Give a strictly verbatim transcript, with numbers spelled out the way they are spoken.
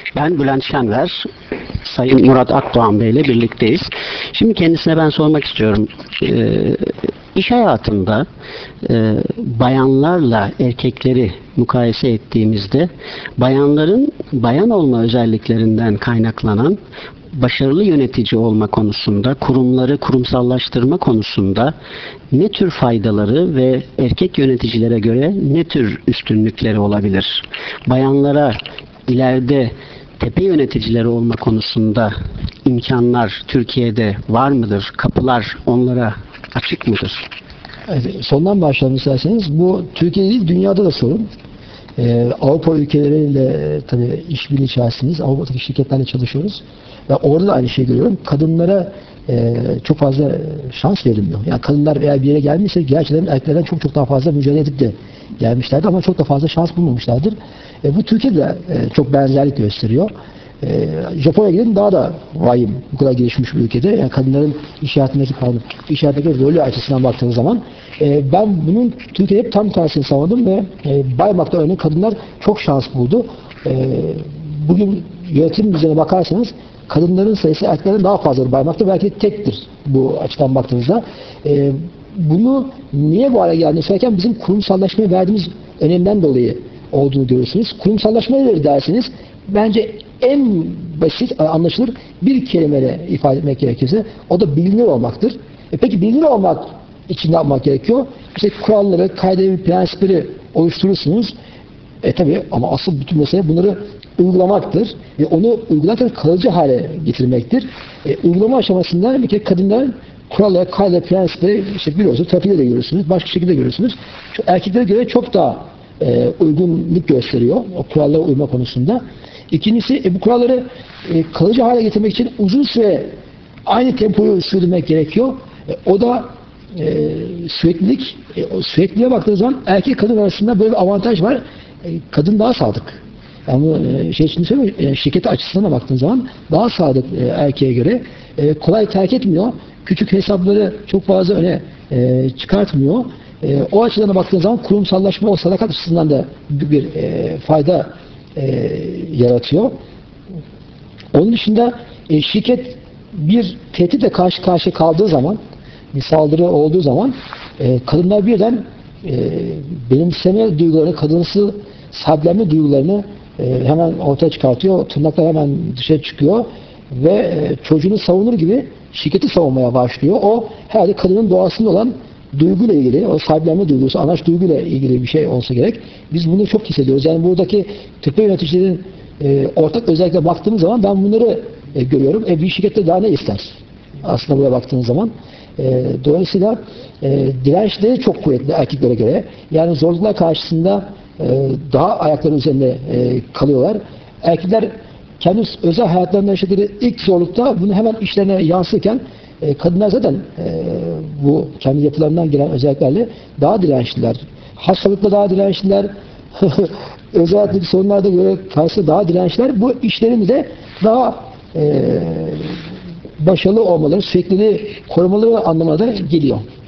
Ben Bülent Şenver, Sayın Murat Akdoğan Bey ile birlikteyiz. Şimdi kendisine ben sormak istiyorum. Ee, iş hayatında e, bayanlarla erkekleri mukayese ettiğimizde bayanların bayan olma özelliklerinden kaynaklanan başarılı yönetici olma konusunda, kurumları kurumsallaştırma konusunda ne tür faydaları ve erkek yöneticilere göre ne tür üstünlükleri olabilir? Bayanlara ileride tepe yöneticileri olma konusunda imkanlar Türkiye'de var mıdır? Kapılar onlara açık mıdır? Evet, sondan başlayalım isterseniz. Bu Türkiye değil, dünyada da sorun. Ee, Avrupa ülkeleriyle tabii işbirliği içerisindeyiz. Avrupa'daki şirketlerle çalışıyoruz. Ve orada da aynı şeyi görüyorum. Kadınlara e, çok fazla şans verilmiyor. Yani kadınlar eğer bir yere gelmişse gerçekten erkeklerden çok çok daha fazla mücadele edip de gelmişlerdi ama çok da fazla şans bulmamışlardır. E, bu Türkiye'de e, çok benzerlik gösteriyor. E, Japonya'ya gidin daha da vahim, bu kadar gelişmiş bir ülkede. Yani kadınların iş hayatındaki, pardon, iş hayatındaki rolü açısından baktığınız zaman e, ben bunun Türkiye'de hep tam tersini savundum ve e, Baymak'ta örneğin kadınlar çok şans buldu. E, bugün yönetim düzenine bakarsanız kadınların sayısı erkeklerden daha fazladır. Baymak'ta belki tektir bu açıdan baktığınızda. E, bunu niye bu hale geldiğini söylerken bizim kurumsallaşmaya verdiğimiz önemden dolayı olduğunu görürsünüz. Kurumsallaşma nedir dersiniz? Bence en basit, anlaşılır bir kelimeyle ifade etmek gerekirse o da bilinir olmaktır. E peki bilinir olmak için ne yapmak gerekiyor? İşte kuralları, kaideleri, prensipleri oluşturursunuz. E tabi ama asıl bütün mesele bunları uygulamaktır. Ve onu uygularken kalıcı hale getirmektir. E, uygulama aşamasında bir kere kadınlar kuralları, kaideleri, prensipleri işte biliyorsunuz, trafikte de görürsünüz, başka şekilde görürsünüz. Şu erkeklere göre çok daha e, uygunluk gösteriyor o kurallara uyma konusunda. İkincisi e, bu kuralları e, kalıcı hale getirmek için uzun süre aynı tempoyu sürdürmek gerekiyor. E, o da e, süreklilik. E, o sürekliliğe baktığınız zaman erkek kadın arasında böyle bir avantaj var. E, kadın daha sadık. Yani e, şey için söyleyeyim, e, şirketi açısından baktığınız zaman daha sadık e, erkeğe göre. E, kolay terk etmiyor. Küçük hesapları çok fazla öne e, çıkartmıyor. E, o açıdan baktığınız zaman kurumsallaşma o sadakat açısından da büyük bir e, fayda e, yaratıyor. Onun dışında e, şirket bir tehditle karşı karşıya kaldığı zaman, bir saldırı olduğu zaman e, kadınlar birden e, benimseme duygularını, kadınsı sahiplenme duygularını e, hemen ortaya çıkartıyor. Tırnaklar hemen dışarı çıkıyor ve e, çocuğunu savunur gibi şirketi savunmaya başlıyor. O herhalde kadının doğasında olan duyguyla ilgili, o sahiplenme duygusu, anaç duyguyla ilgili bir şey olsa gerek. Biz bunu çok hissediyoruz. Yani buradaki tepe yöneticilerin e, ortak özellikle baktığımız zaman ben bunları e, görüyorum. E, bir şirkette daha ne ister? Aslında buraya baktığınız zaman. E, dolayısıyla e, dirençleri çok kuvvetli erkeklere göre. Yani zorluklar karşısında e, daha ayakları üzerinde e, kalıyorlar. Erkekler kendi özel hayatlarında yaşadığı ilk zorlukta bunu hemen işlerine yansırken e, kadınlar zaten e, bu kendi yapılarından gelen özelliklerle daha dirençliler. Hastalıkla daha dirençliler. Özel hayattaki sorunlarda göre karşı daha dirençliler. Bu işlerin de daha e, başarılı olmaları, sürekliliği korumaları anlamına da geliyor.